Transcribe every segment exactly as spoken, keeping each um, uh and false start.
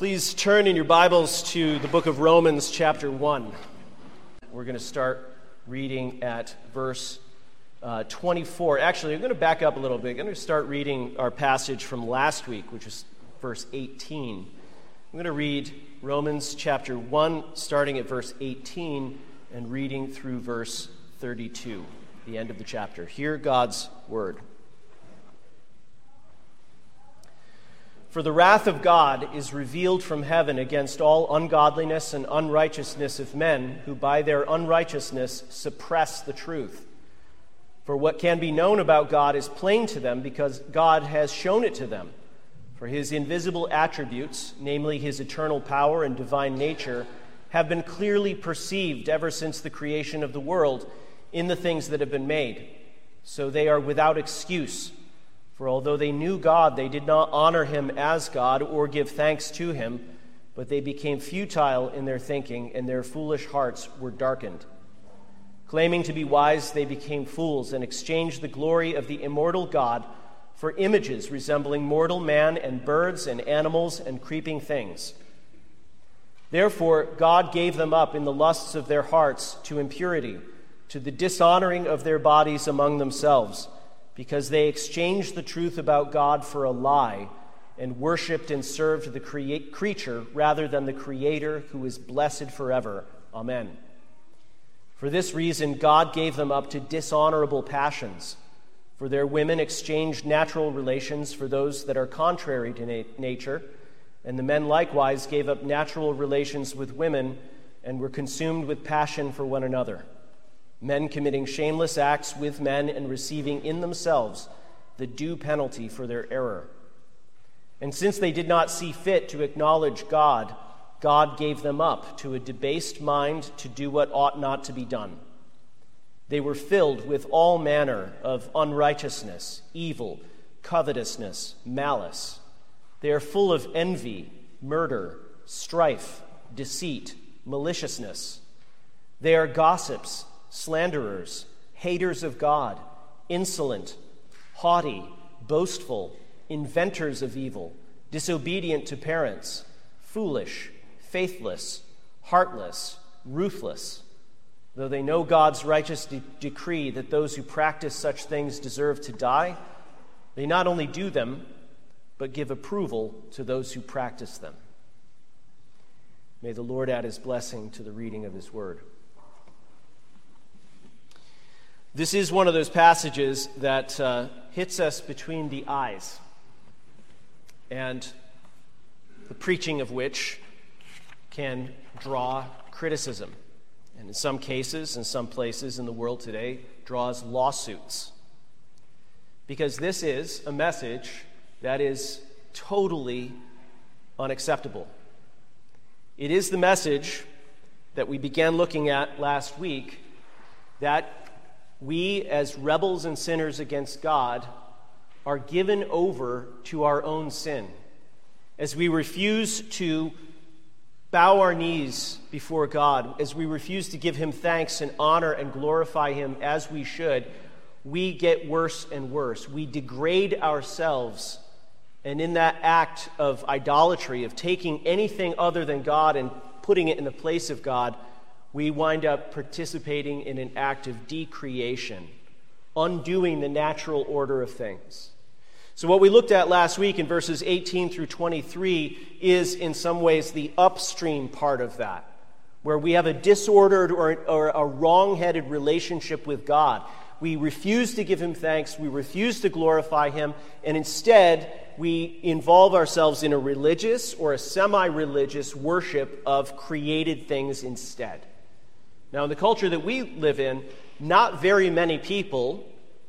Please turn in your Bibles to the book of Romans chapter one. We're going to start reading at verse uh, twenty-four. Actually, I'm going to back up a little bit. I'm going to start reading our passage from last week, which is verse eighteen. I'm going to read Romans chapter one, starting at verse eighteen and reading through verse thirty-two, the end of the chapter. Hear God's word. For the wrath of God is revealed from heaven against all ungodliness and unrighteousness of men who by their unrighteousness suppress the truth. For what can be known about God is plain to them because God has shown it to them. For his invisible attributes, namely his eternal power and divine nature, have been clearly perceived ever since the creation of the world in the things that have been made. So they are without excuse. For although they knew God, they did not honor him as God or give thanks to him, but they became futile in their thinking, and their foolish hearts were darkened. Claiming to be wise, they became fools and exchanged the glory of the immortal God for images resembling mortal man and birds and animals and creeping things. Therefore, God gave them up in the lusts of their hearts to impurity, to the dishonoring of their bodies among themselves, because they exchanged the truth about God for a lie and worshipped and served the crea- creature rather than the Creator, who is blessed forever. Amen. For this reason, God gave them up to dishonorable passions. For their women exchanged natural relations for those that are contrary to na- nature, and the men likewise gave up natural relations with women and were consumed with passion for one another. Men committing shameless acts with men and receiving in themselves the due penalty for their error. And since they did not see fit to acknowledge God, God gave them up to a debased mind to do what ought not to be done. They were filled with all manner of unrighteousness, evil, covetousness, malice. They are full of envy, murder, strife, deceit, maliciousness. They are gossips, slanderers, haters of God, insolent, haughty, boastful, inventors of evil, disobedient to parents, foolish, faithless, heartless, ruthless. Though they know God's righteous de- decree that those who practice such things deserve to die, they not only do them, but give approval to those who practice them. May the Lord add his blessing to the reading of his word. This is one of those passages that uh, hits us between the eyes, and the preaching of which can draw criticism, and in some cases, in some places in the world today, draws lawsuits. Because this is a message that is totally unacceptable. It is the message that we began looking at last week, that we, as rebels and sinners against God, are given over to our own sin. As we refuse to bow our knees before God, as we refuse to give him thanks and honor and glorify him as we should, we get worse and worse. We degrade ourselves, and in that act of idolatry, of taking anything other than God and putting it in the place of God, we wind up participating in an act of decreation, undoing the natural order of things. So what we looked at last week in verses eighteen through twenty-three is in some ways the upstream part of that, where we have a disordered or, or a wrong-headed relationship with God. We refuse to give him thanks, we refuse to glorify him, and instead we involve ourselves in a religious or a semi-religious worship of created things instead. Now, in the culture that we live in, not very many people,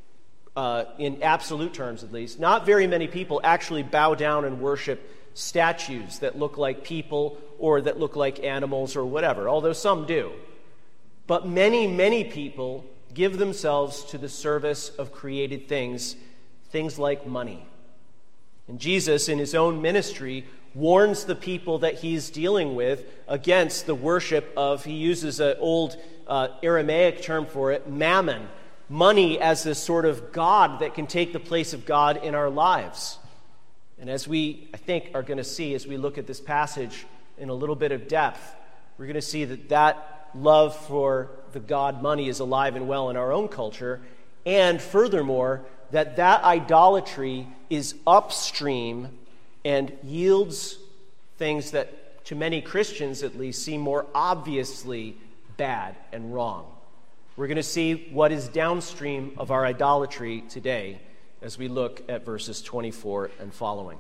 uh, in absolute terms at least, not very many people actually bow down and worship statues that look like people or that look like animals or whatever, although some do. But many, many people give themselves to the service of created things, things like money. And Jesus, in his own ministry, warns the people that he's dealing with against the worship of, he uses an old uh, Aramaic term for it, mammon, money as this sort of god that can take the place of God in our lives. And as we, I think, are going to see as we look at this passage in a little bit of depth, we're going to see that that love for the god money is alive and well in our own culture, and furthermore, that that idolatry is upstream and yields things that, to many Christians at least, seem more obviously bad and wrong. We're going to see what is downstream of our idolatry today as we look at verses twenty-four and following.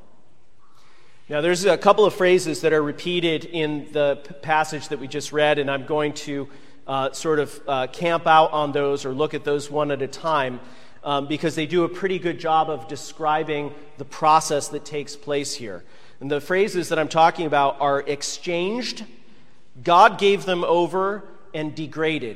Now, there's a couple of phrases that are repeated in the p- passage that we just read, and I'm going to uh, sort of uh, camp out on those or look at those one at a time um, because they do a pretty good job of describing the process that takes place here. And the phrases that I'm talking about are exchanged, God gave them over, and degraded.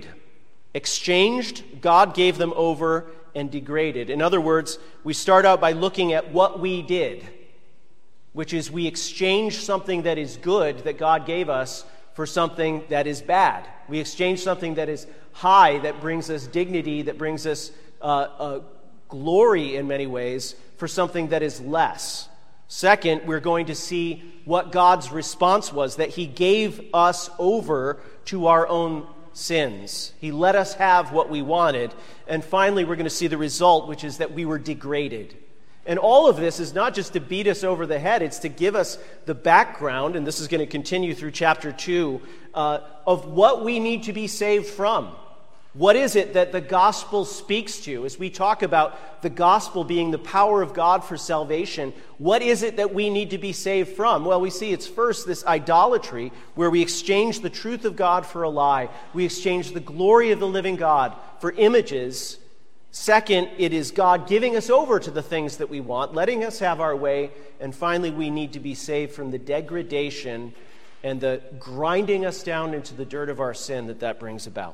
Exchanged, God gave them over, and degraded. In other words, we start out by looking at what we did, which is we exchange something that is good that God gave us for something that is bad. We exchange something that is high, that brings us dignity, that brings us uh, uh, glory in many ways, for something that is less. Second, we're going to see what God's response was, that he gave us over to our own sins. He let us have what we wanted. And finally, we're going to see the result, which is that we were degraded. And all of this is not just to beat us over the head, it's to give us the background, and this is going to continue through chapter two, uh, of what we need to be saved from. What is it that the gospel speaks to? As we talk about the gospel being the power of God for salvation, what is it that we need to be saved from? Well, we see it's first this idolatry, where we exchange the truth of God for a lie. We exchange the glory of the living God for images. Second, it is God giving us over to the things that we want, letting us have our way. And finally, we need to be saved from the degradation and the grinding us down into the dirt of our sin that that brings about.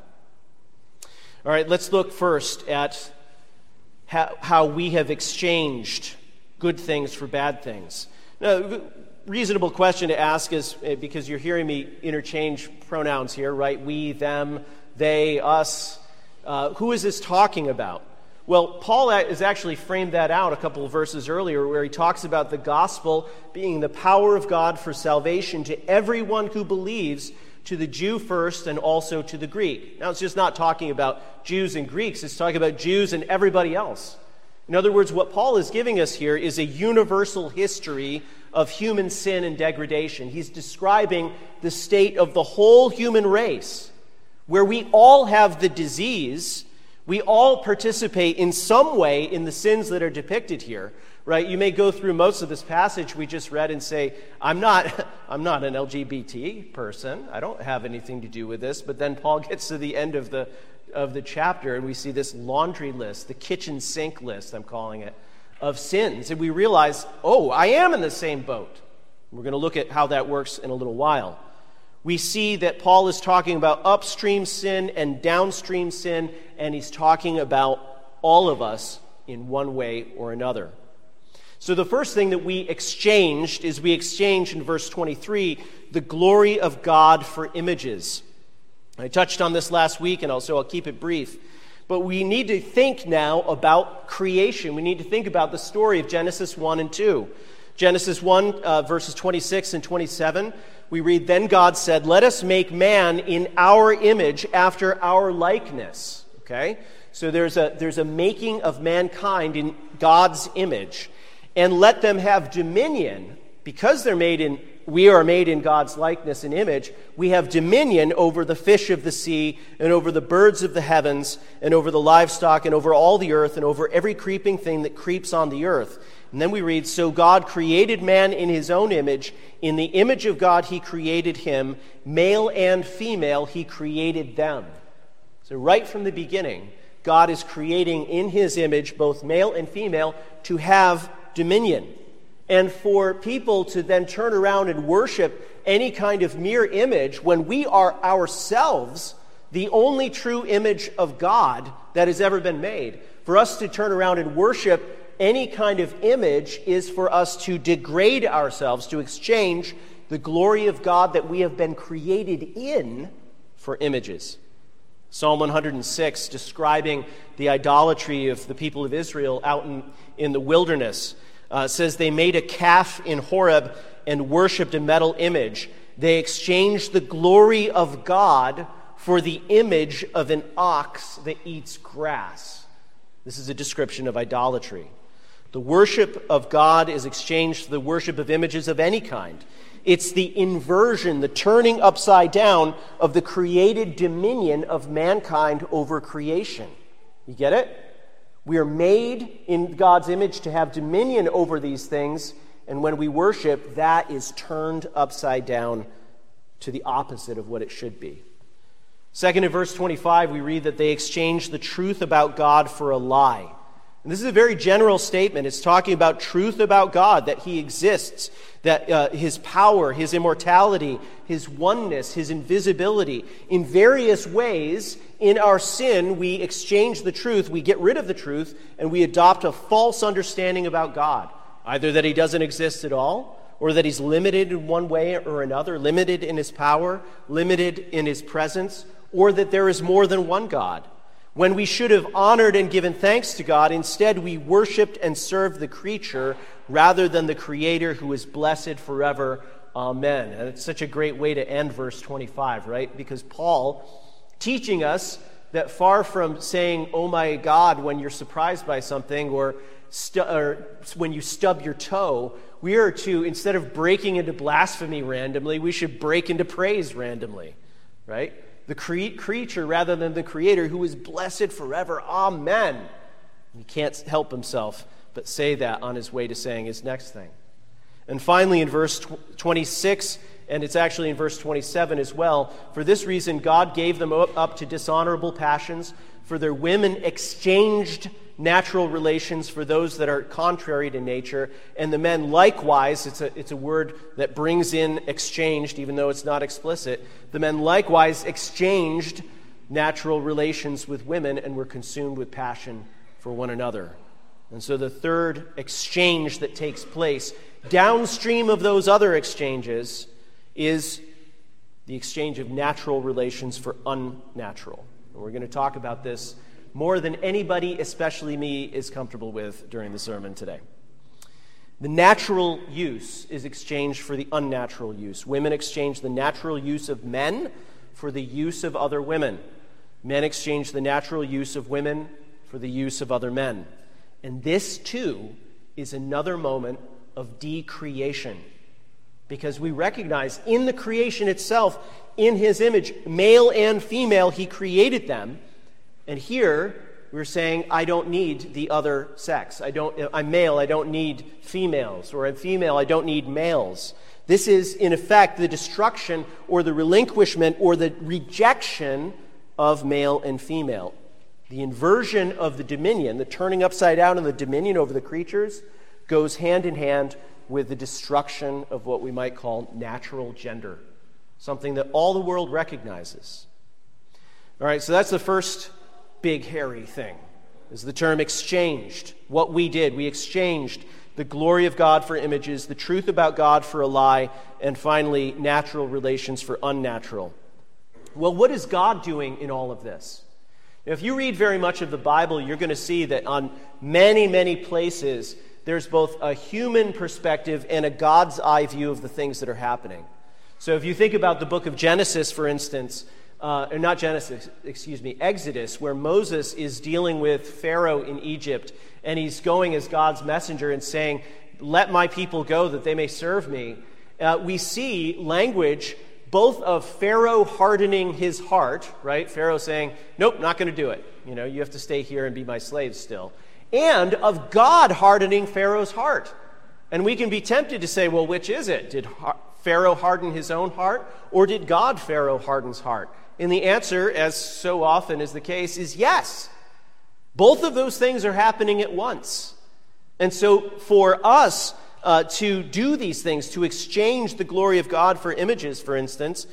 All right, let's look first at how, how we have exchanged good things for bad things. Now, reasonable question to ask is, because you're hearing me interchange pronouns here, right? We, them, they, us. Uh, who is this talking about? Well, Paul has actually framed that out a couple of verses earlier, where he talks about the gospel being the power of God for salvation to everyone who believes, to the Jew first and also to the Greek. Now, it's just not talking about Jews and Greeks. It's talking about Jews and everybody else. In other words, what Paul is giving us here is a universal history of human sin and degradation. He's describing the state of the whole human race, where we all have the disease. We all participate in some way in the sins that are depicted here. Right? You may go through most of this passage we just read and say, I'm not I'm not an L G B T person. I don't have anything to do with this. But then Paul gets to the end of the of the chapter and we see this laundry list, the kitchen sink list, I'm calling it, of sins. And we realize, oh, I am in the same boat. We're going to look at how that works in a little while. We see that Paul is talking about upstream sin and downstream sin, and he's talking about all of us in one way or another. So the first thing that we exchanged is we exchanged in verse twenty-three the glory of God for images. I touched on this last week, and also I'll keep it brief. But we need to think now about creation. We need to think about the story of Genesis one and two. Genesis one, uh, verses twenty-six and twenty-seven, we read, "Then God said, 'Let us make man in our image, after our likeness.'" Okay? So there's a, there's a making of mankind in God's image. "And let them have dominion," because they're made in, we are made in God's likeness and image, we have dominion over the fish of the sea, and over the birds of the heavens, and over the livestock, and over all the earth, and over every creeping thing that creeps on the earth. And then we read, "So God created man in his own image. In the image of God he created him. Male and female he created them." So right from the beginning, God is creating in his image both male and female to have dominion. And for people to then turn around and worship any kind of mere image when we are ourselves the only true image of God that has ever been made. For us to turn around and worship any kind of image is for us to degrade ourselves, to exchange the glory of God that we have been created in for images. Psalm one hundred six, describing the idolatry of the people of Israel out in, in the wilderness. Uh, it says they made a calf in Horeb and worshipped a metal image. They exchanged the glory of God for the image of an ox that eats grass. This is a description of idolatry. The worship of God is exchanged for the worship of images of any kind. It's the inversion, the turning upside down of the created dominion of mankind over creation. You get it? We are made in God's image to have dominion over these things, and when we worship, that is turned upside down to the opposite of what it should be. Second, in verse twenty-five, we read that they exchanged the truth about God for a lie. And this is a very general statement. It's talking about truth about God, that he exists, that uh, his power, his immortality, his oneness, his invisibility. In various ways, in our sin, we exchange the truth, we get rid of the truth, and we adopt a false understanding about God. Either that he doesn't exist at all, or that he's limited in one way or another, limited in his power, limited in his presence, or that there is more than one God. When we should have honored and given thanks to God, instead we worshiped and served the creature rather than the Creator who is blessed forever. Amen. And it's such a great way to end verse twenty-five, right? Because Paul, teaching us that far from saying, oh my God, when you're surprised by something, or, stu- or when you stub your toe, we are to, instead of breaking into blasphemy randomly, we should break into praise randomly, right? The cre- creature rather than the Creator who is blessed forever. Amen. He can't help himself but say that on his way to saying his next thing. And finally in verse twenty-six, and it's actually in verse twenty-seven as well, for this reason God gave them up to dishonorable passions, for their women exchanged natural relations for those that are contrary to nature, and the men likewise, it's a, it's a word that brings in exchanged, even though it's not explicit, the men likewise exchanged natural relations with women and were consumed with passion for one another. And so the third exchange that takes place downstream of those other exchanges is the exchange of natural relations for unnatural. And we're going to talk about this more than anybody, especially me, is comfortable with during the sermon today. The natural use is exchanged for the unnatural use. Women exchange the natural use of men for the use of other women. Men exchange the natural use of women for the use of other men. And this, too, is another moment of decreation. Because we recognize in the creation itself, in his image, male and female, he created them. And here, we're saying, I don't need the other sex. I don't, I'm male, I don't need females. Or I'm female, I don't need males. This is, in effect, the destruction or the relinquishment or the rejection of male and female. The inversion of the dominion, the turning upside down of the dominion over the creatures, goes hand in hand with the destruction of what we might call natural gender, something that all the world recognizes. All right, so that's the first big hairy thing, is the term exchanged. What we did, we exchanged the glory of God for images, the truth about God for a lie, and finally, natural relations for unnatural. Well, what is God doing in all of this? Now, if you read very much of the Bible, you're going to see that on many, many places, there's both a human perspective and a God's eye view of the things that are happening. So if you think about the book of Genesis, for instance, uh, or not Genesis, excuse me, Exodus, where Moses is dealing with Pharaoh in Egypt, and he's going as God's messenger and saying, let my people go that they may serve me. Uh, we see language both of Pharaoh hardening his heart, right? Pharaoh saying, nope, not going to do it. You know, you have to stay here and be my slaves still. And of God hardening Pharaoh's heart. And we can be tempted to say, well, which is it? Did Pharaoh harden his own heart, or did God Pharaoh harden's heart? And the answer, as so often is the case, is yes. Both of those things are happening at once. And so for us uh, to do these things, to exchange the glory of God for images, for instance,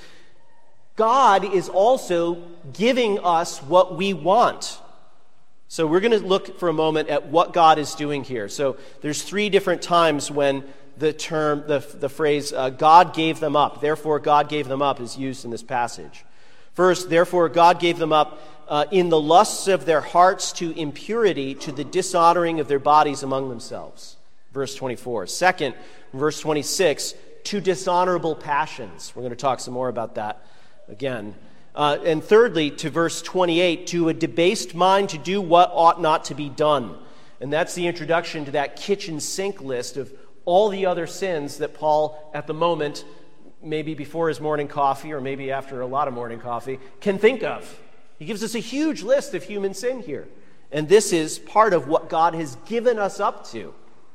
God is also giving us what we want. So we're going to look for a moment at what God is doing here. So there's three different times when the term, the, the phrase, uh, God gave them up, therefore God gave them up, is used in this passage. First, therefore God gave them up uh, in the lusts of their hearts to impurity, to the dishonoring of their bodies among themselves. verse twenty-four. Second, verse twenty-six, to dishonorable passions. We're going to talk some more about that again. Uh, and thirdly, to verse twenty-eight, to a debased mind to do what ought not to be done. And that's the introduction to that kitchen sink list of all the other sins that Paul, at the moment, maybe before his morning coffee or maybe after a lot of morning coffee, can think of. He gives us a huge list of human sin here. And this is part of what God has given us up to.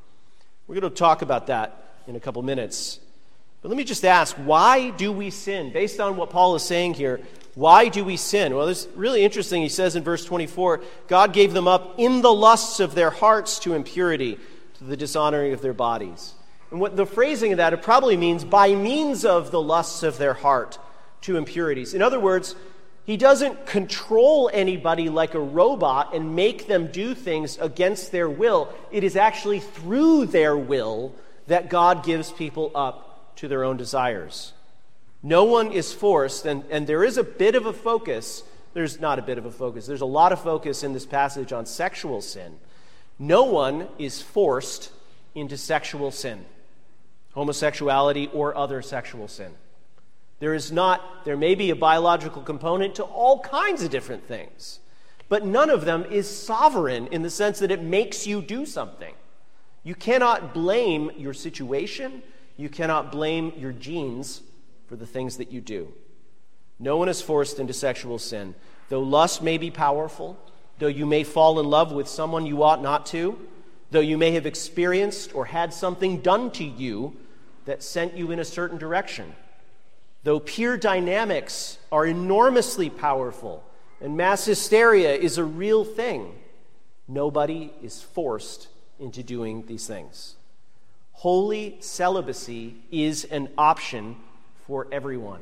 We're going to talk about that in a couple minutes. But let me just ask, why do we sin? Based on what Paul is saying here, why do we sin? Well, it's really interesting. He says in verse twenty-four, God gave them up in the lusts of their hearts to impurity, to the dishonoring of their bodies. And what the phrasing of that, it probably means by means of the lusts of their heart to impurities. In other words, he doesn't control anybody like a robot and make them do things against their will. It is actually through their will that God gives people up to their own desires. No one is forced, and, and there is a bit of a focus. There's not a bit of a focus. There's a lot of focus in this passage on sexual sin. No one is forced into sexual sin, homosexuality or other sexual sin. There is not, there may be a biological component to all kinds of different things, but none of them is sovereign in the sense that it makes you do something. You cannot blame your situation. You cannot blame your genes for the things that you do. No one is forced into sexual sin. Though lust may be powerful, though you may fall in love with someone you ought not to, though you may have experienced or had something done to you that sent you in a certain direction, though peer dynamics are enormously powerful and mass hysteria is a real thing, nobody is forced into doing these things. Holy celibacy is an option for everyone.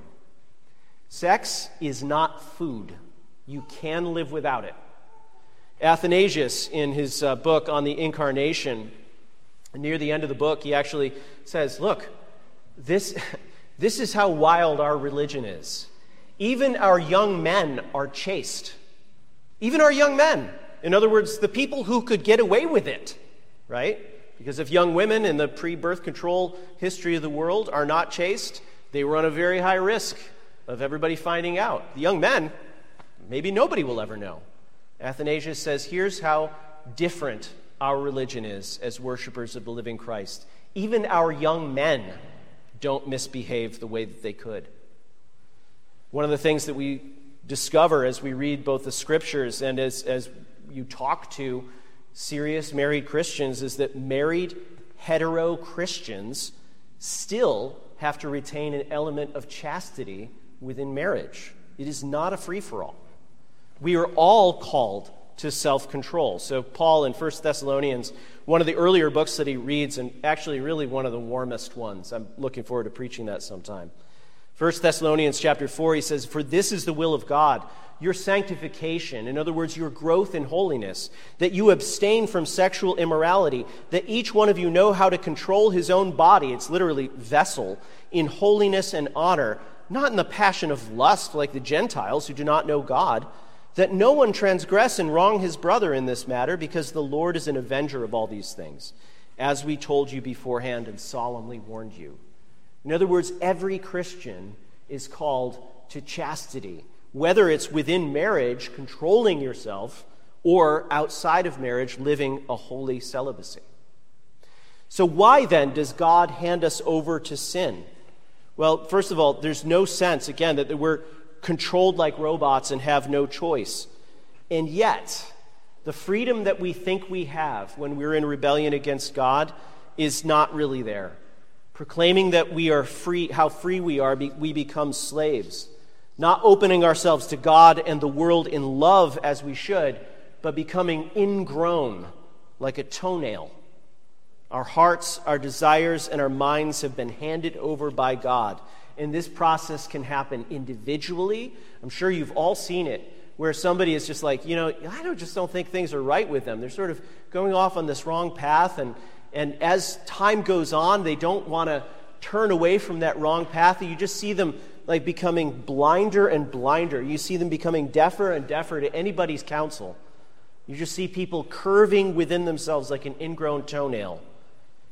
Sex is not food. You can live without it. Athanasius, in his uh, book on the Incarnation, near the end of the book, he actually says, look, this, this is how wild our religion is. Even our young men are chaste. Even our young men. In other words, the people who could get away with it, right? Because if young women in the pre-birth control history of the world are not chaste, they run a very high risk of everybody finding out. The young men, maybe nobody will ever know. Athanasius says, here's how different our religion is as worshipers of the living Christ. Even our young men don't misbehave the way that they could. One of the things that we discover as we read both the scriptures and as, as you talk to serious married Christians is that married hetero Christians still have to retain an element of chastity within marriage. It is not a free-for-all. We are all called to self-control. So Paul in First Thessalonians, one of the earlier books that he reads, and actually really one of the warmest ones. I'm looking forward to preaching that sometime. First Thessalonians chapter four, he says, "For this is the will of God, your sanctification," in other words, your growth in holiness, "that you abstain from sexual immorality, that each one of you know how to control his own body," it's literally vessel, "in holiness and honor, not in the passion of lust like the Gentiles who do not know God, that no one transgress and wrong his brother in this matter, because the Lord is an avenger of all these things, as we told you beforehand and solemnly warned you." In other words, every Christian is called to chastity, whether it's within marriage, controlling yourself, or outside of marriage, living a holy celibacy. So why then does God hand us over to sin? Well, first of all, there's no sense, again, that we're controlled like robots and have no choice. And yet, the freedom that we think we have when we're in rebellion against God is not really there. Proclaiming that we are free, how free we are, we become slaves. Not opening ourselves to God and the world in love as we should, but becoming ingrown like a toenail. Our hearts, our desires, and our minds have been handed over by God. And this process can happen individually. I'm sure you've all seen it, where somebody is just like, you know, I don't, just don't think things are right with them. They're sort of going off on this wrong path, and, and as time goes on, they don't want to turn away from that wrong path. You just see them like becoming blinder and blinder. You see them becoming deafer and deafer to anybody's counsel. You just see people curving within themselves like an ingrown toenail.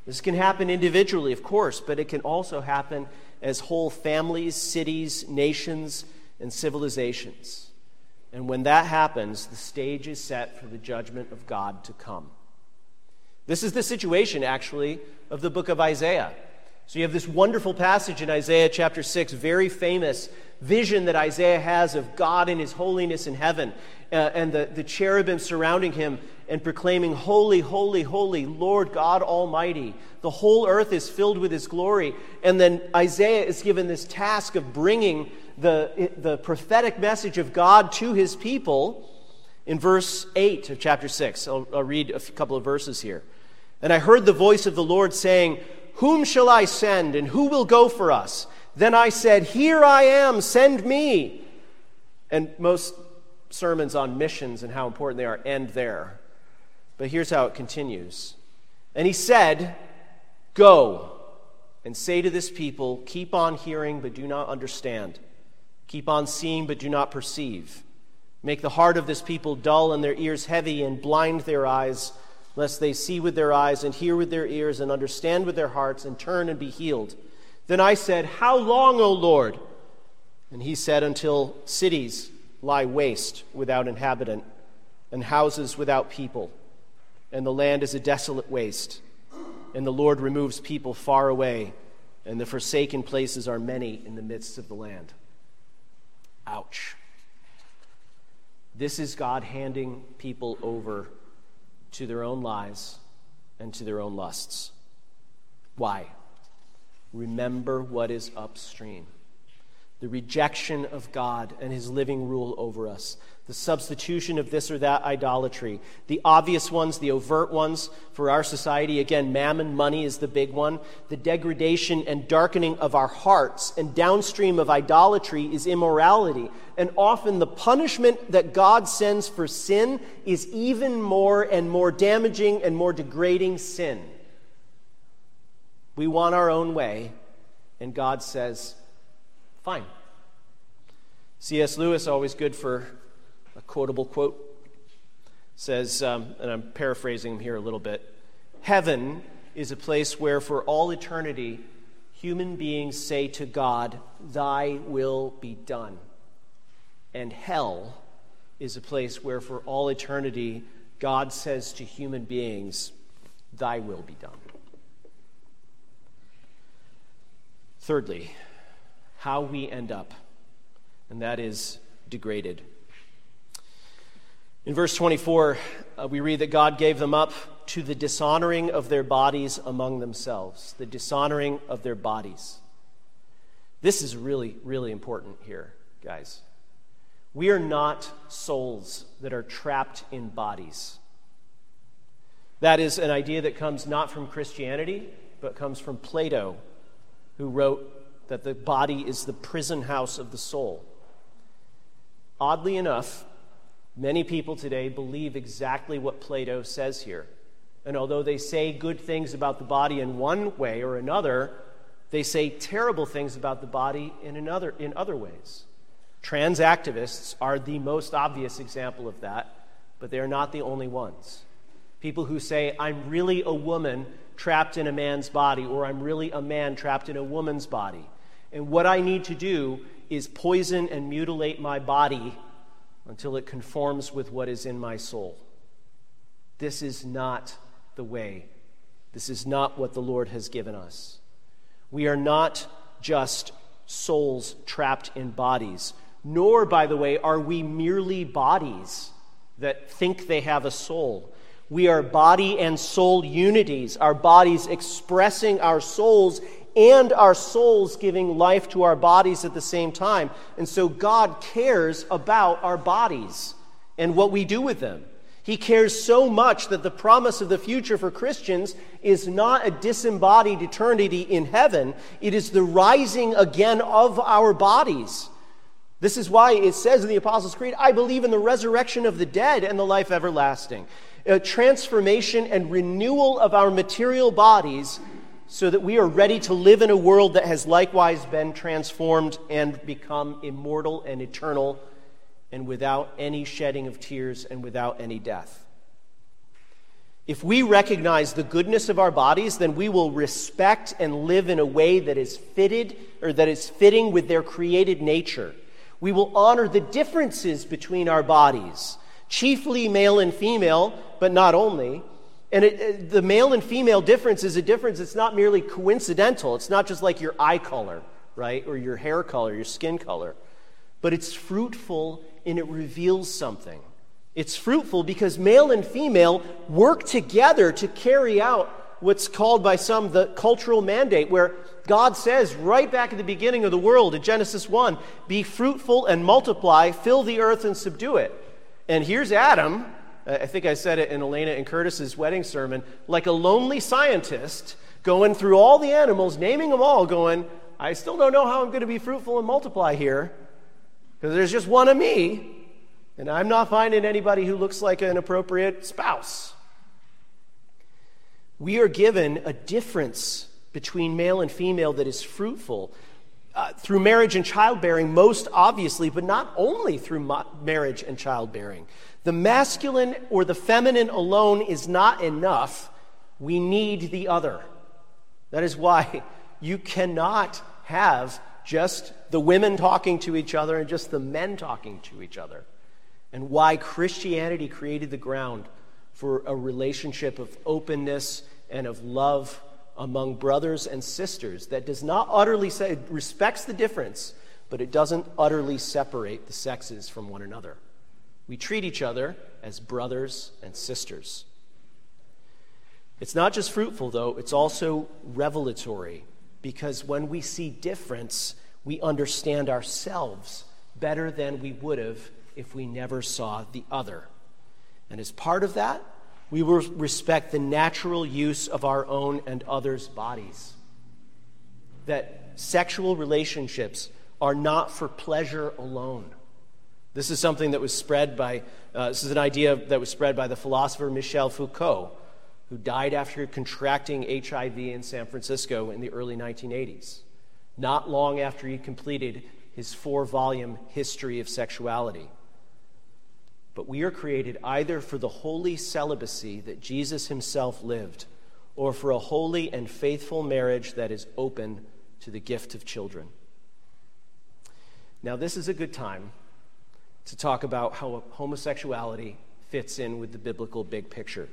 This can happen individually, of course, but it can also happen as whole families, cities, nations, and civilizations. And when that happens, the stage is set for the judgment of God to come. This is the situation, actually, of the book of Isaiah. So you have this wonderful passage in Isaiah chapter six, very famous vision that Isaiah has of God in his holiness in heaven, uh, and the, the cherubim surrounding him and proclaiming, "Holy, holy, holy, Lord God Almighty. The whole earth is filled with his glory." And then Isaiah is given this task of bringing the, the prophetic message of God to his people in verse eight of chapter six. I'll, I'll read a couple of verses here. "And I heard the voice of the Lord saying, 'Whom shall I send, and who will go for us?' Then I said, 'Here I am, send me.'" And most sermons on missions and how important they are end there. But here's how it continues. "And he said, 'Go and say to this people, keep on hearing but do not understand. Keep on seeing but do not perceive. Make the heart of this people dull and their ears heavy, and blind their eyes, lest they see with their eyes and hear with their ears and understand with their hearts and turn and be healed.' Then I said, 'How long, O Lord?' And he said, 'Until cities lie waste without inhabitant, and houses without people, and the land is a desolate waste, and the Lord removes people far away, and the forsaken places are many in the midst of the land.'" Ouch. This is God handing people over to their own lies and to their own lusts. Why? Remember what is upstream. The rejection of God and his living rule over us. The substitution of this or that idolatry. The obvious ones, the overt ones for our society. Again, mammon, money is the big one. The degradation and darkening of our hearts. And downstream of idolatry is immorality. And often the punishment that God sends for sin is even more and more damaging and more degrading sin. We want our own way, and God says, fine. C S Lewis, always good for a quotable quote, says, um, and I'm paraphrasing him here a little bit, "Heaven is a place where for all eternity human beings say to God, 'Thy will be done.' And hell is a place where for all eternity God says to human beings, 'Thy will be done.'" Thirdly, how we end up, and that is degraded. In verse twenty-four, uh, we read that God gave them up to the dishonoring of their bodies among themselves. The dishonoring of their bodies. This is really, really important here, guys. We are not souls that are trapped in bodies. That is an idea that comes not from Christianity, but comes from Plato, who wrote that the body is the prison house of the soul. Oddly enough, many people today believe exactly what Plato says here. And although they say good things about the body in one way or another, they say terrible things about the body in another in other ways. Trans activists are the most obvious example of that, but they're not the only ones. People who say, "I'm really a woman trapped in a man's body," or "I'm really a man trapped in a woman's body. And what I need to do is poison and mutilate my body until it conforms with what is in my soul." This is not the way. This is not what the Lord has given us. We are not just souls trapped in bodies, nor, by the way, are we merely bodies that think they have a soul. We are body and soul unities, our bodies expressing our souls and our souls giving life to our bodies at the same time. And so God cares about our bodies and what we do with them. He cares so much that the promise of the future for Christians is not a disembodied eternity in heaven. It is the rising again of our bodies. This is why it says in the Apostles' Creed, "I believe in the resurrection of the dead and the life everlasting." A transformation and renewal of our material bodies so that we are ready to live in a world that has likewise been transformed and become immortal and eternal and without any shedding of tears and without any death. If we recognize the goodness of our bodies, then we will respect and live in a way that is fitted or that is fitting with their created nature. We will honor the differences between our bodies, chiefly male and female, but not only. And it, it, the male and female difference is a difference that's not merely coincidental. It's not just like your eye color, right, or your hair color, your skin color. But it's fruitful and it reveals something. It's fruitful because male and female work together to carry out what's called by some the cultural mandate, where God says right back at the beginning of the world in Genesis one, be fruitful and multiply, fill the earth and subdue it. And here's Adam, I think I said it in Elena and Curtis's wedding sermon, like a lonely scientist going through all the animals, naming them all, going, I still don't know how I'm going to be fruitful and multiply here, because there's just one of me. And I'm not finding anybody who looks like an appropriate spouse. We are given a difference between male and female that is fruitful uh, through marriage and childbearing, most obviously, but not only through ma- marriage and childbearing. The masculine or the feminine alone is not enough. We need the other. That is why you cannot have just the women talking to each other and just the men talking to each other. And why Christianity created the ground for a relationship of openness and of love among brothers and sisters that does not utterly say, it respects the difference, but it doesn't utterly separate the sexes from one another. We treat each other as brothers and sisters. It's not just fruitful, though, it's also revelatory, because when we see difference, we understand ourselves better than we would have if we never saw the other. And as part of that, we will respect the natural use of our own and others' bodies. That sexual relationships are not for pleasure alone. This is something that was spread by, uh, this is an idea that was spread by the philosopher Michel Foucault, who died after contracting H I V in San Francisco in the early nineteen eighties, not long after he completed his four-volume History of Sexuality. But we are created either for the holy celibacy that Jesus himself lived, or for a holy and faithful marriage that is open to the gift of children. Now, this is a good time to talk about how homosexuality fits in with the biblical big picture.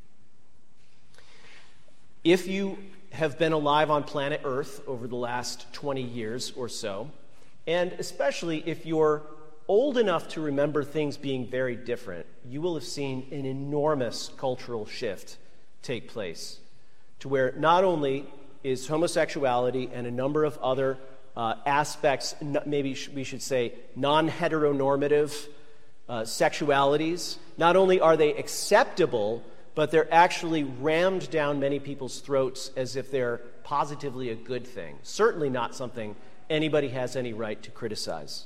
If you have been alive on planet Earth over the last twenty years or so, and especially if you're old enough to remember things being very different, you will have seen an enormous cultural shift take place to where not only is homosexuality and a number of other uh, aspects, maybe we should say non-heteronormative uh, sexualities, not only are they acceptable, but they're actually rammed down many people's throats as if they're positively a good thing. Certainly not something anybody has any right to criticize.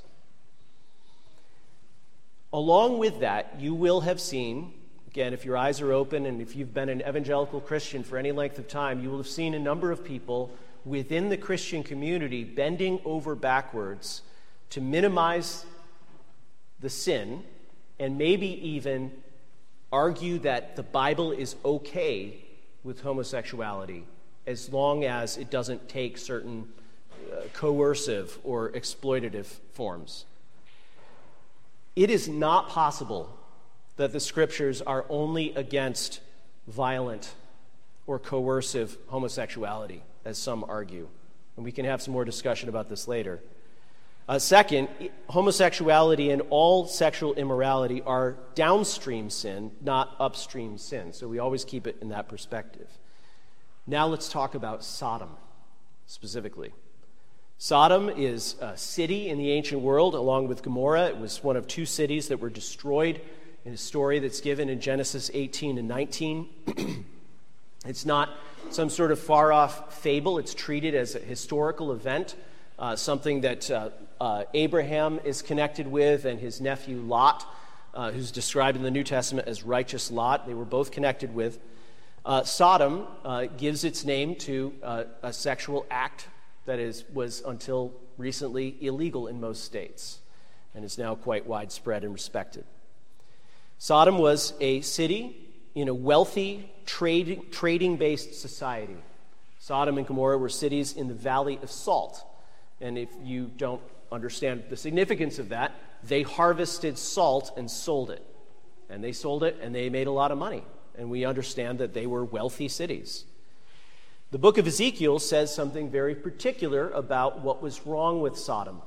Along with that, you will have seen, again, if your eyes are open and if you've been an evangelical Christian for any length of time, you will have seen a number of people within the Christian community bending over backwards to minimize the sin and maybe even argue that the Bible is okay with homosexuality as long as it doesn't take certain uh, coercive or exploitative forms. It is not possible that the scriptures are only against violent or coercive homosexuality, as some argue. And we can have some more discussion about this later. Uh, second, homosexuality and all sexual immorality are downstream sin, not upstream sin. So we always keep it in that perspective. Now let's talk about Sodom specifically. Sodom is a city in the ancient world, along with Gomorrah. It was one of two cities that were destroyed in a story that's given in Genesis eighteen and nineteen. It's not some sort of far-off fable. It's treated as a historical event, uh, something that uh, uh, Abraham is connected with, and his nephew Lot, uh, who's described in the New Testament as righteous Lot. They were both connected with. Uh, Sodom uh, gives its name to uh, a sexual act that is was until recently illegal in most states and is now quite widespread and respected. Sodom was a city in a wealthy, trading, trading-based society. Sodom and Gomorrah were cities in the Valley of Salt. And if you don't understand the significance of that, they harvested salt and sold it. And they sold it, and they made a lot of money. And we understand that they were wealthy cities. The book of Ezekiel says something very particular about what was wrong with Sodom.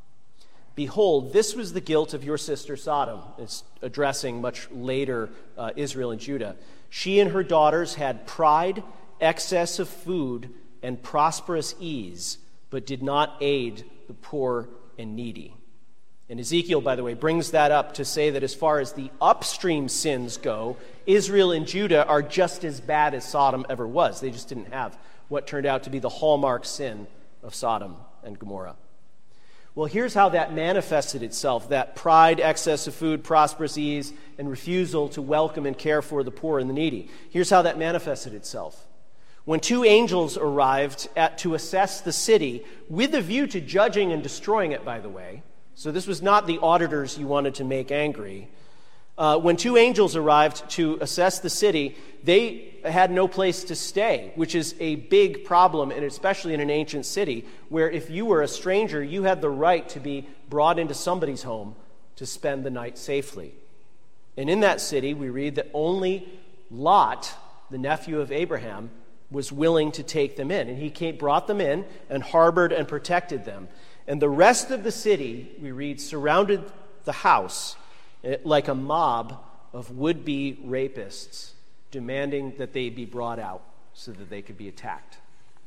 Behold, this was the guilt of your sister Sodom. It's addressing much later uh, Israel and Judah. She and her daughters had pride, excess of food, and prosperous ease, but did not aid the poor and needy. And Ezekiel, by the way, brings that up to say that as far as the upstream sins go, Israel and Judah are just as bad as Sodom ever was. They just didn't have what turned out to be the hallmark sin of Sodom and Gomorrah. Well, here's how that manifested itself, that pride, excess of food, prosperous ease, and refusal to welcome and care for the poor and the needy. Here's how that manifested itself. When two angels arrived at, to assess the city, with a view to judging and destroying it, by the way, so this was not the auditors you wanted to make angry. Uh, when two angels arrived to assess the city, they had no place to stay, which is a big problem, and especially in an ancient city, where if you were a stranger, you had the right to be brought into somebody's home to spend the night safely. And in that city, we read that only Lot, the nephew of Abraham, was willing to take them in. And he came, brought them in and harbored and protected them. And the rest of the city, we read, surrounded the house like a mob of would-be rapists, demanding that they be brought out so that they could be attacked.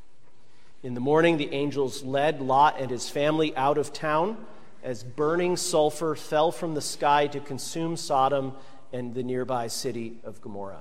In the morning, the angels led Lot and his family out of town as burning sulfur fell from the sky to consume Sodom and the nearby city of Gomorrah.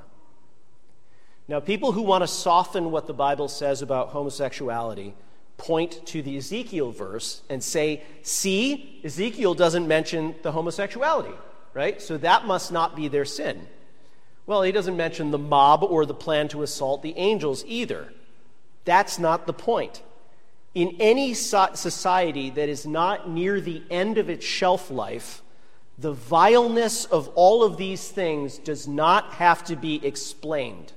Now, people who want to soften what the Bible says about homosexuality point to the Ezekiel verse and say, see, Ezekiel doesn't mention the homosexuality, right? So that must not be their sin. Well, he doesn't mention the mob or the plan to assault the angels either. That's not the point. In any society that is not near the end of its shelf life, the vileness of all of these things does not have to be explained.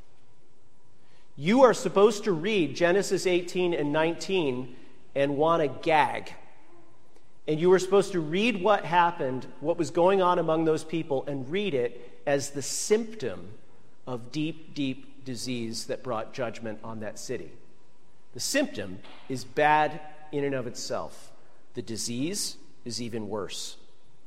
You are supposed to read Genesis eighteen and nineteen and want to gag. And you were supposed to read what happened, what was going on among those people, and read it as the symptom of deep, deep disease that brought judgment on that city. The symptom is bad in and of itself. The disease is even worse.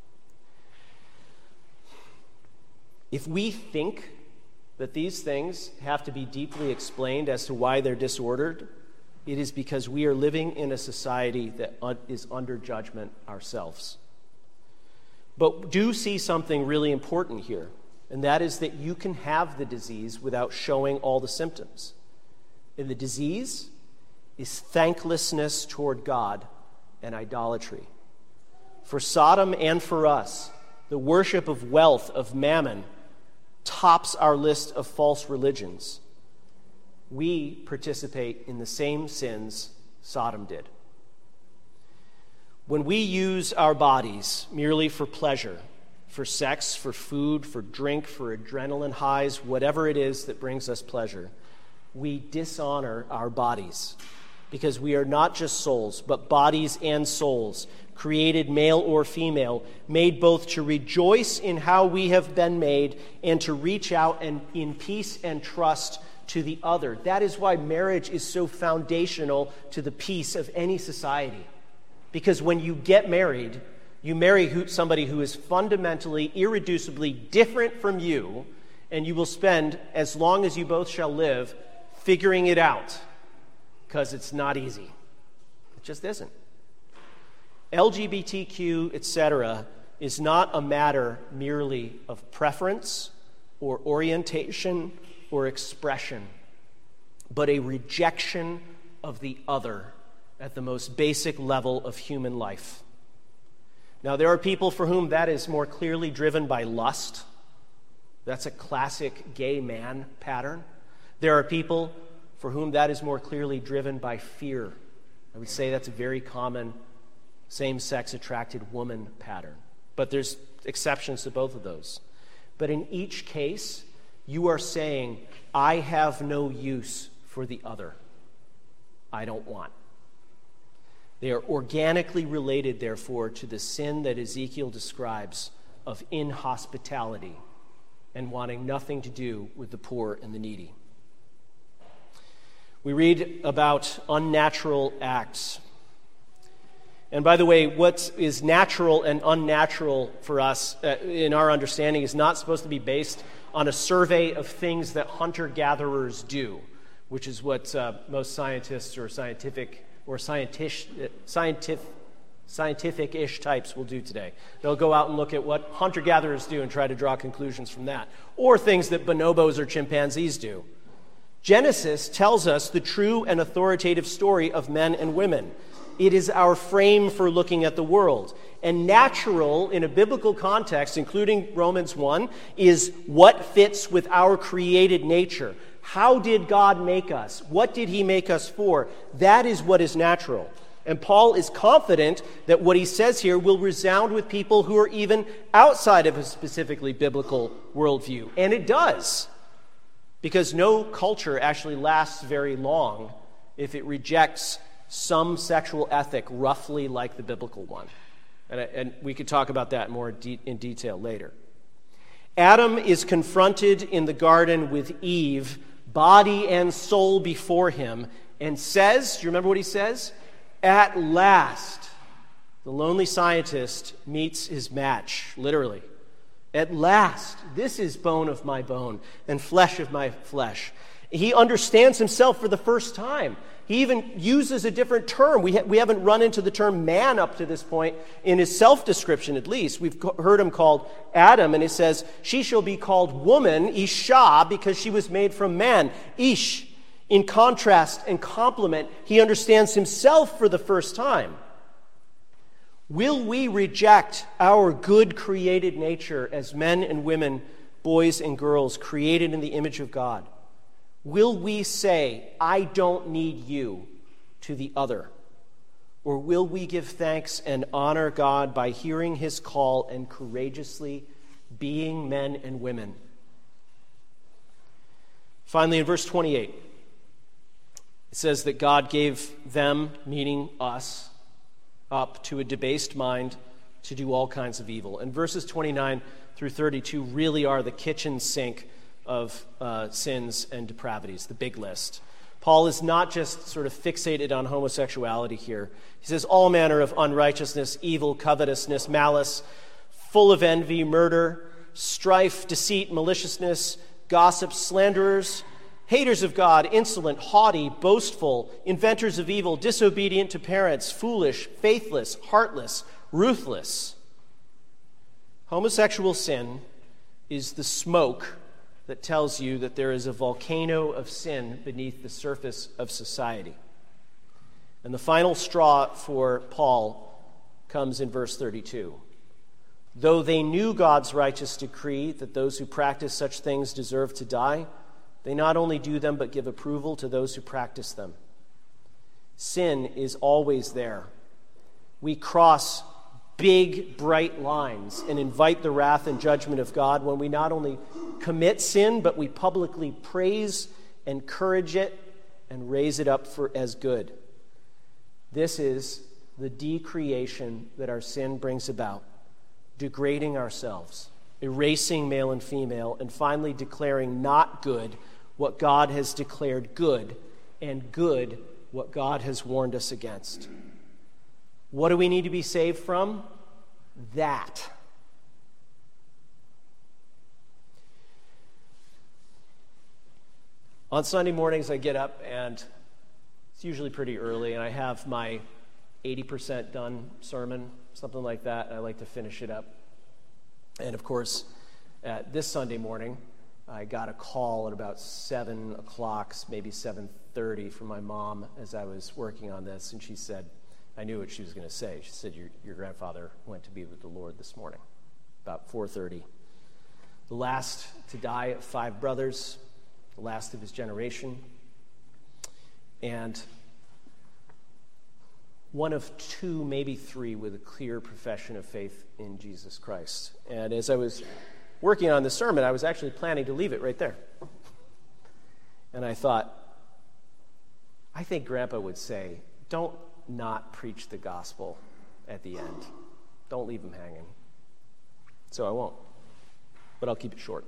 If we think that these things have to be deeply explained as to why they're disordered, it is because we are living in a society that un- is under judgment ourselves. But do see something really important here, and that is that you can have the disease without showing all the symptoms. And the disease is thanklessness toward God and idolatry. For Sodom and for us, the worship of wealth, of mammon, tops our list of false religions. We participate in the same sins Sodom did. When we use our bodies merely for pleasure, for sex, for food, for drink, for adrenaline highs, whatever it is that brings us pleasure, we dishonor our bodies, because we are not just souls, but bodies and souls, created male or female, made both to rejoice in how we have been made and to reach out and in peace and trust to the other. That is why marriage is so foundational to the peace of any society. Because when you get married, you marry who, somebody who is fundamentally, irreducibly different from you, and you will spend as long as you both shall live figuring it out, because it's not easy. It just isn't. L G B T Q, et cetera, is not a matter merely of preference or orientation or expression, but a rejection of the other at the most basic level of human life. Now, there are people for whom that is more clearly driven by lust. That's a classic gay man pattern. There are people for whom that is more clearly driven by fear. I would say that's a very common same-sex attracted woman pattern. But there's exceptions to both of those. But in each case, you are saying, I have no use for the other. I don't want. They are organically related, therefore, to the sin that Ezekiel describes of inhospitality and wanting nothing to do with the poor and the needy. We read about unnatural acts. And by the way, what is natural and unnatural for us uh, in our understanding is not supposed to be based on a survey of things that hunter-gatherers do, which is what uh, most scientists or scientific or scientific, scientific, scientific-ish types will do today. They'll go out and look at what hunter-gatherers do and try to draw conclusions from that, or things that bonobos or chimpanzees do. Genesis tells us the true and authoritative story of men and women. It is our frame for looking at the world. And natural, in a biblical context, including Romans one, is what fits with our created nature. How did God make us? What did he make us for? That is what is natural. And Paul is confident that what he says here will resound with people who are even outside of a specifically biblical worldview. And it does. Because no culture actually lasts very long if it rejects some sexual ethic roughly like the biblical one. And, and we could talk about that more de- in detail later. Adam is confronted in the garden with Eve, body and soul before him, and says, do you remember what he says? At last, the lonely scientist meets his match, literally. At last, this is bone of my bone and flesh of my flesh. He understands himself for the first time. He even uses a different term. We, ha- we haven't run into the term man up to this point in his self-description, at least. We've co- heard him called Adam, and it says, she shall be called woman, Isha, because she was made from man, Ish. In contrast and complement, he understands himself for the first time. Will we reject our good created nature as men and women, boys and girls, created in the image of God? Will we say, I don't need you, to the other? Or will we give thanks and honor God by hearing his call and courageously being men and women? Finally, in verse twenty-eight, it says that God gave them, meaning us, up to a debased mind to do all kinds of evil. And verses twenty-nine through thirty-two really are the kitchen sink of uh, sins and depravities, the big list. Paul is not just sort of fixated on homosexuality here. He says all manner of unrighteousness, evil, covetousness, malice, full of envy, murder, strife, deceit, maliciousness, gossip, slanderers, haters of God, insolent, haughty, boastful, inventors of evil, disobedient to parents, foolish, faithless, heartless, ruthless. Homosexual sin is the smoke that tells you that there is a volcano of sin beneath the surface of society. And the final straw for Paul comes in verse thirty-two. Though they knew God's righteous decree that those who practice such things deserve to die, they not only do them but give approval to those who practice them. Sin is always there. We cross big, bright lines and invite the wrath and judgment of God when we not only commit sin, but we publicly praise, encourage it, and raise it up for as good. This is the decreation that our sin brings about, degrading ourselves, erasing male and female, and finally declaring not good what God has declared good, and good what God has warned us against. What do we need to be saved from? That. On Sunday mornings, I get up, and it's usually pretty early, and I have my eighty percent done sermon, something like that, and I like to finish it up. And of course, uh, this Sunday morning, I got a call at about seven o'clock, maybe seven thirty, from my mom as I was working on this, and she said, I knew what she was going to say. She said, your, your grandfather went to be with the Lord this morning, about four thirty. The last to die of five brothers, the last of his generation, and one of two, maybe three, with a clear profession of faith in Jesus Christ. And as I was working on the sermon, I was actually planning to leave it right there. And I thought, I think Grandpa would say, don't not preach the gospel at the end. Don't leave him hanging. So I won't, but I'll keep it short.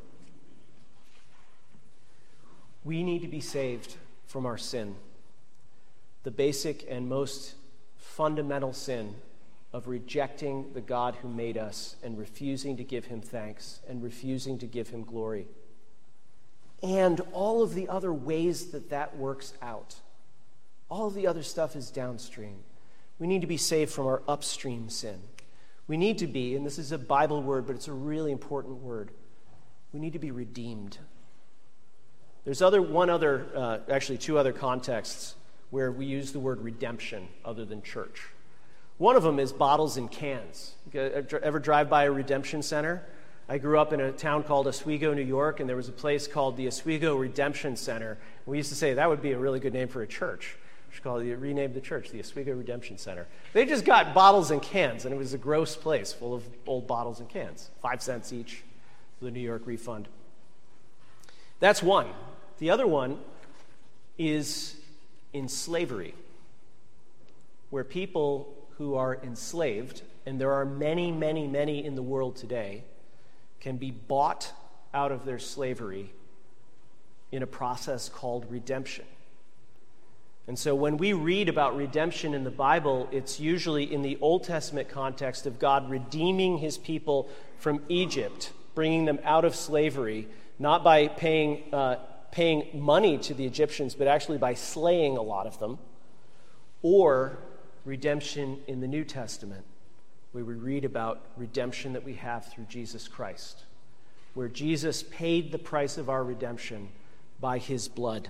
We need to be saved from our sin, the basic and most fundamental sin of rejecting the God who made us and refusing to give him thanks and refusing to give him glory. And all of the other ways that that works out. All of the other stuff is downstream. We need to be saved from our upstream sin. We need to be, and this is a Bible word, but it's a really important word, we need to be redeemed. There's other one other, uh, actually two other contexts where we use the word redemption other than church. One of them is bottles and cans. You ever drive by a redemption center? I grew up in a town called Oswego, New York, and there was a place called the Oswego Redemption Center. We used to say that would be a really good name for a church. We should call it, rename the church the Oswego Redemption Center. They just got bottles and cans, and it was a gross place full of old bottles and cans, five cents each for the New York refund. That's one. The other one is in slavery, where people who are enslaved, and there are many, many, many in the world today, can be bought out of their slavery in a process called redemption. And so when we read about redemption in the Bible, it's usually in the Old Testament context of God redeeming his people from Egypt, bringing them out of slavery, not by paying uh, paying money to the Egyptians, but actually by slaying a lot of them, or redemption in the New Testament, where we read about redemption that we have through Jesus Christ, where Jesus paid the price of our redemption by his blood.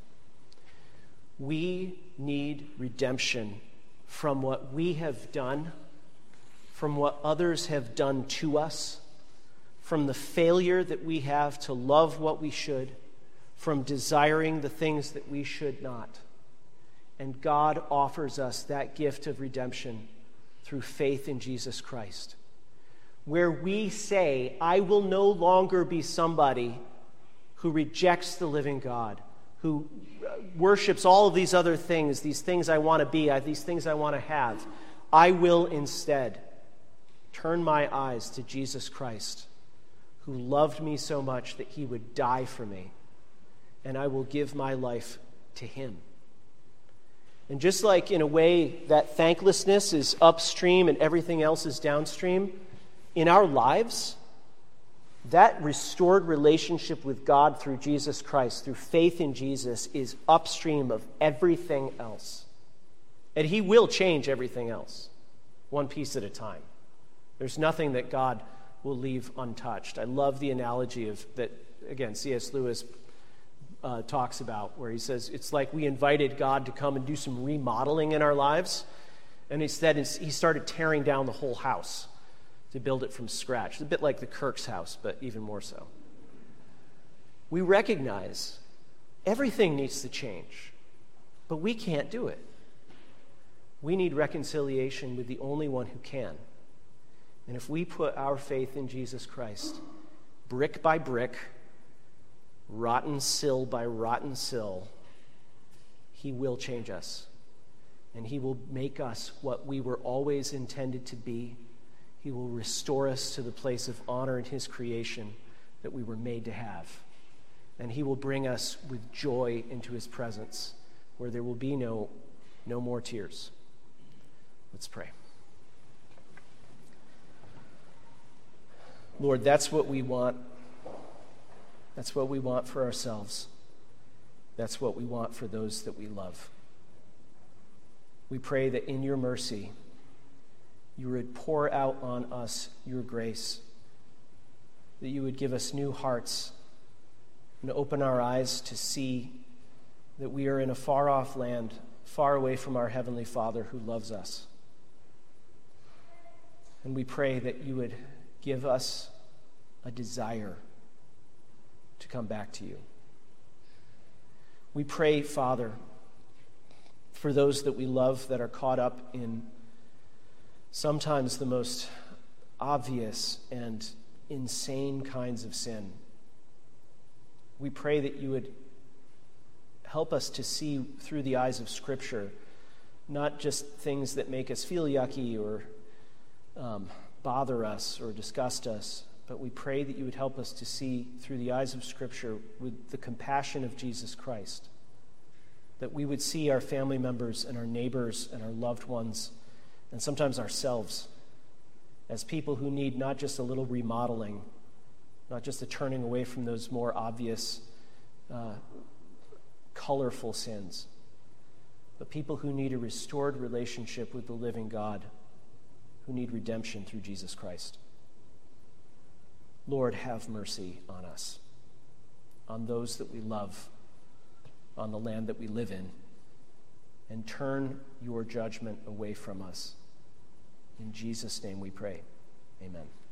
We need redemption from what we have done, from what others have done to us, from the failure that we have to love what we should, from desiring the things that we should not. And God offers us that gift of redemption through faith in Jesus Christ, where we say, I will no longer be somebody who rejects the living God, who worships all of these other things, these things I want to be, these things I want to have. I will instead turn my eyes to Jesus Christ, who loved me so much that he would die for me, and I will give my life to him. And just like in a way that thanklessness is upstream and everything else is downstream, in our lives, that restored relationship with God through Jesus Christ, through faith in Jesus, is upstream of everything else. And he will change everything else, one piece at a time. There's nothing that God will leave untouched. I love the analogy of that, again, C S Lewis Uh, talks about, where he says it's like we invited God to come and do some remodeling in our lives, and instead he started tearing down the whole house to build it from scratch. It's a bit like the Kirk's house, but even more so. We recognize everything needs to change, but we can't do it. We need reconciliation with the only one who can. And if we put our faith in Jesus Christ, brick by brick, rotten sill by rotten sill, he will change us. And he will make us what we were always intended to be. He will restore us to the place of honor in his creation that we were made to have. And he will bring us with joy into his presence, where there will be no, no more tears. Let's pray. Lord, that's what we want. That's what we want for ourselves. That's what we want for those that we love. We pray that in your mercy, you would pour out on us your grace, that you would give us new hearts and open our eyes to see that we are in a far-off land, far away from our Heavenly Father who loves us. And we pray that you would give us a desire to come back to you. We pray, Father, for those that we love that are caught up in sometimes the most obvious and insane kinds of sin. We pray that you would help us to see through the eyes of Scripture, not just things that make us feel yucky or um, bother us or disgust us, but we pray that you would help us to see through the eyes of Scripture with the compassion of Jesus Christ, that we would see our family members and our neighbors and our loved ones, and sometimes ourselves, as people who need not just a little remodeling, not just a turning away from those more obvious, uh, colorful sins, but people who need a restored relationship with the living God, who need redemption through Jesus Christ. Lord, have mercy on us, on those that we love, on the land that we live in, and turn your judgment away from us. In Jesus' name we pray. Amen.